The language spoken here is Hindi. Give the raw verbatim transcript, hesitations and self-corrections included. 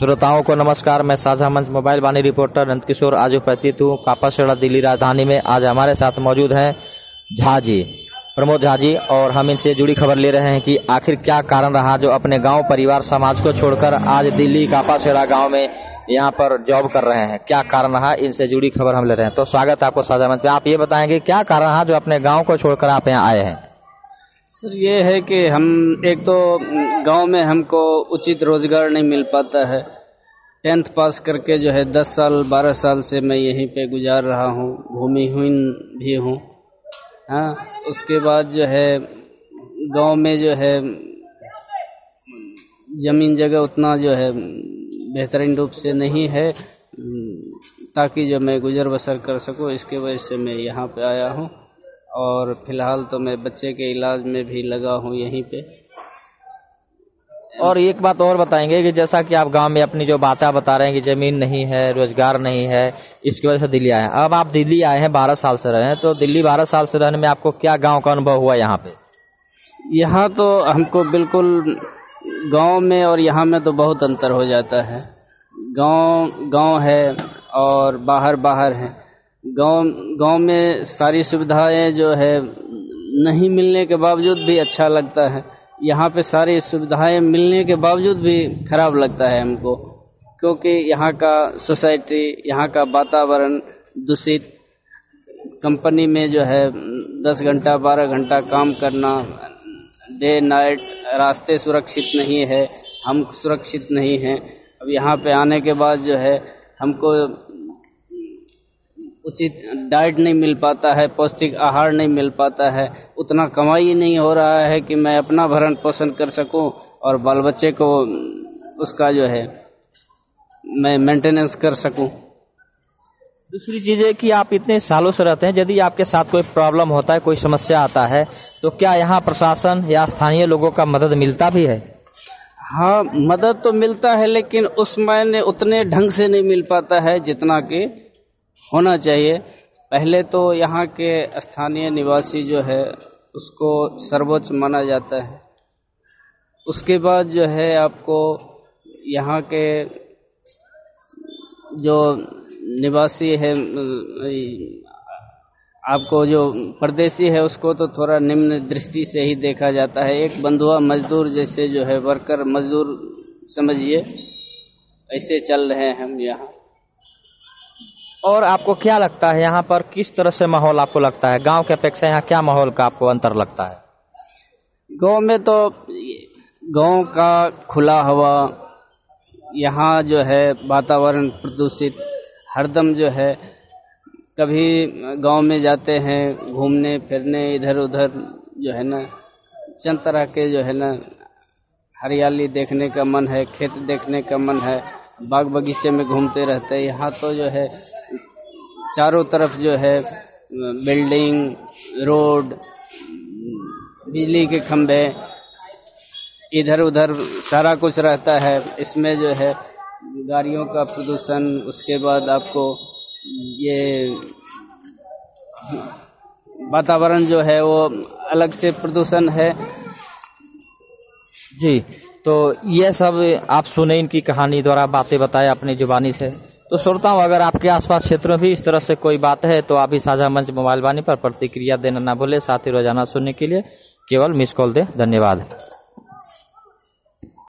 श्रोताओं को नमस्कार। मैं साझा मंच मोबाइल वाणी रिपोर्टर नंदकिशोर आज उपस्थित हूँ कापासेड़ा दिल्ली राजधानी में। आज हमारे साथ मौजूद हैं झा जी, प्रमोद झा जी, और हम इनसे जुड़ी खबर ले रहे हैं कि आखिर क्या कारण रहा जो अपने गांव परिवार समाज को छोड़कर आज दिल्ली कापासेड़ा गांव में यहाँ पर जॉब कर रहे हैं। क्या कारण रहा, इनसे जुड़ी खबर हम ले रहे हैं। तो स्वागत है आपको साझा मंच पे। आप ये बताएंगे क्या कारण रहा जो अपने गाँव को छोड़कर आप यहाँ आए हैं? सर ये है कि हम एक तो गांव में हमको उचित रोजगार नहीं मिल पाता है। टेंथ पास करके जो है दस साल बारह साल से मैं यहीं पे गुजार रहा हूँ, भूमिहीन भी हूँ। हाँ, उसके बाद जो है गांव में जो है जमीन जगह उतना जो है बेहतरीन रूप से नहीं है ताकि जो मैं गुजर बसर कर सकूँ। इसके वजह से मैं यहाँ पे आया हूँ और फिलहाल तो मैं बच्चे के इलाज में भी लगा हूँ यहीं पे। और एक बात और बताएंगे कि जैसा कि आप गांव में अपनी जो बातें बता रहे हैं कि जमीन नहीं है, रोजगार नहीं है, इसकी वजह से दिल्ली आए हैं। अब आप दिल्ली आए हैं, बारह साल से रहे हैं, तो दिल्ली बारह साल से रहने में आपको क्या गांव का अनुभव हुआ यहाँ पे? यहाँ तो हमको बिल्कुल गांव में और यहाँ में तो बहुत अंतर हो जाता है। गांव गांव है और बाहर बाहर है। गांव गांव में सारी सुविधाएं जो है नहीं मिलने के बावजूद भी अच्छा लगता है। यहाँ पे सारी सुविधाएं मिलने के बावजूद भी खराब लगता है हमको, क्योंकि यहाँ का सोसाइटी, यहाँ का वातावरण दूषित, कंपनी में जो है दस घंटा बारह घंटा काम करना, डे नाइट, रास्ते सुरक्षित नहीं है, हम सुरक्षित नहीं हैं। अब यहाँ पे आने के बाद जो है हमको उचित डाइट नहीं मिल पाता है, पौष्टिक आहार नहीं मिल पाता है, उतना कमाई नहीं हो रहा है कि मैं अपना भरण पोषण कर सकूं और बाल बच्चे को उसका जो है मैं मेंटेनेंस कर सकूं। दूसरी चीज है कि आप इतने सालों से रहते हैं, यदि आपके साथ कोई प्रॉब्लम होता है, कोई समस्या आता है, तो क्या यहाँ प्रशासन या स्थानीय लोगों का मदद मिलता भी है? हाँ, मदद तो मिलता है, लेकिन उस मायने उतने ढंग से नहीं मिल पाता है जितना कि होना चाहिए। पहले तो यहाँ के स्थानीय निवासी जो है उसको सर्वोच्च माना जाता है। उसके बाद जो है आपको यहाँ के जो निवासी है, आपको जो परदेशी है, उसको तो थोड़ा निम्न दृष्टि से ही देखा जाता है। एक बंधुआ मजदूर जैसे जो है, वर्कर मजदूर समझिए, ऐसे चल रहे हैं हम यहाँ। और आपको क्या लगता है यहाँ पर किस तरह से माहौल आपको लगता है? गांव के अपेक्षा यहाँ क्या माहौल का आपको अंतर लगता है? गांव में तो गांव का खुला हवा, यहाँ जो है वातावरण प्रदूषित, हरदम जो है कभी गांव में जाते हैं घूमने फिरने, इधर उधर जो है ना चंद तरह के जो है ना हरियाली देखने का मन है, खेत देखने का मन है, बाग बगीचे में घूमते रहते हैं। यहाँ तो जो है चारों तरफ जो है बिल्डिंग, रोड, बिजली के खंभे, इधर उधर सारा कुछ रहता है। इसमें जो है गाड़ियों का प्रदूषण, उसके बाद आपको ये वातावरण जो है वो अलग से प्रदूषण है। जी, तो ये सब आप सुने इनकी कहानी द्वारा बातें बताए अपनी जुबानी से। तो श्रोताओं, अगर आपके आसपास क्षेत्र में भी इस तरह से कोई बात है तो आप भी साझा मंच मोबाइल वाणी पर प्रतिक्रिया देना ना भूले। साथ ही रोजाना सुनने के लिए केवल मिस कॉल दें। धन्यवाद।